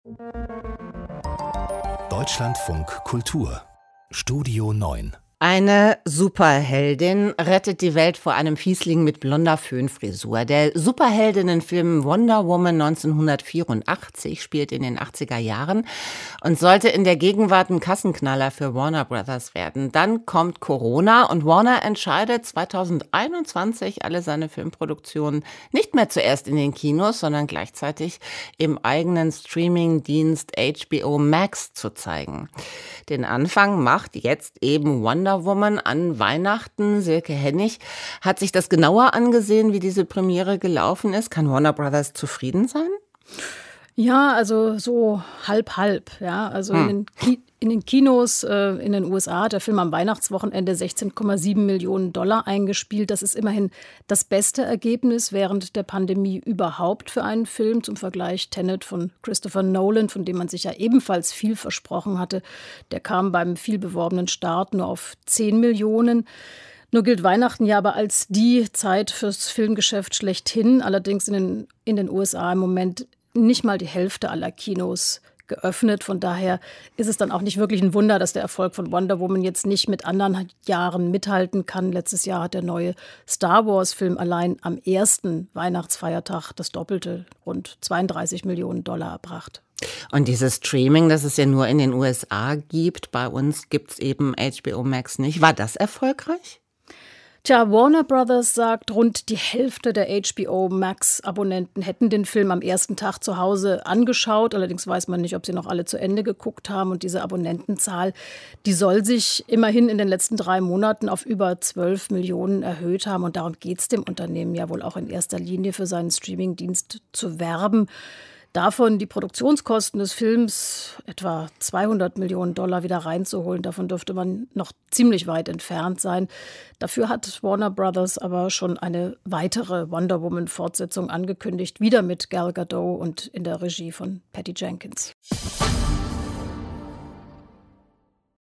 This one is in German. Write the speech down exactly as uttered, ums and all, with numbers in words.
Deutschlandfunk Kultur Studio neun. Eine Superheldin rettet die Welt vor einem Fiesling mit blonder Föhnfrisur. Der Superheldinnenfilm Wonder Woman neunzehnhundertvierundachtzig spielt in den achtziger Jahren und sollte in der Gegenwart ein Kassenknaller für Warner Brothers werden. Dann kommt Corona und Warner entscheidet zweitausendeinundzwanzig, alle seine Filmproduktionen nicht mehr zuerst in den Kinos, sondern gleichzeitig im eigenen Streamingdienst H B O Max zu zeigen. Den Anfang macht jetzt eben Wonder Woman an Weihnachten. Silke Hennig hat sich das genauer angesehen, wie diese Premiere gelaufen ist. Kann Warner Brothers zufrieden sein? Ja, also so halb halb. Ja, also hm. in, den Ki- in den Kinos äh, in den U S A hat der Film am Weihnachtswochenende sechzehn Komma sieben Millionen Dollar eingespielt. Das ist immerhin das beste Ergebnis während der Pandemie überhaupt für einen Film. Zum Vergleich Tenet von Christopher Nolan, von dem man sich ja ebenfalls viel versprochen hatte. Der kam beim vielbeworbenen Start nur auf zehn Millionen. Nur gilt Weihnachten ja aber als die Zeit fürs Filmgeschäft schlechthin. Allerdings in den, in den U S A im Moment nicht mal die Hälfte aller Kinos geöffnet. Von daher ist es dann auch nicht wirklich ein Wunder, dass der Erfolg von Wonder Woman jetzt nicht mit anderen Jahren mithalten kann. Letztes Jahr hat der neue Star-Wars-Film allein am ersten Weihnachtsfeiertag das Doppelte, rund zweiunddreißig Millionen Dollar erbracht. Und dieses Streaming, das es ja nur in den U S A gibt, bei uns gibt es eben H B O Max nicht. War das erfolgreich? Tja, Warner Brothers sagt, rund die Hälfte der H B O Max-Abonnenten hätten den Film am ersten Tag zu Hause angeschaut. Allerdings weiß man nicht, ob sie noch alle zu Ende geguckt haben. Und diese Abonnentenzahl, die soll sich immerhin in den letzten drei Monaten auf über zwölf Millionen erhöht haben. Und darum geht es dem Unternehmen ja wohl auch in erster Linie, für seinen Streamingdienst zu werben. Davon die Produktionskosten des Films, etwa zweihundert Millionen Dollar, wieder reinzuholen, davon dürfte man noch ziemlich weit entfernt sein. Dafür hat Warner Brothers aber schon eine weitere Wonder Woman-Fortsetzung angekündigt, wieder mit Gal Gadot und in der Regie von Patty Jenkins.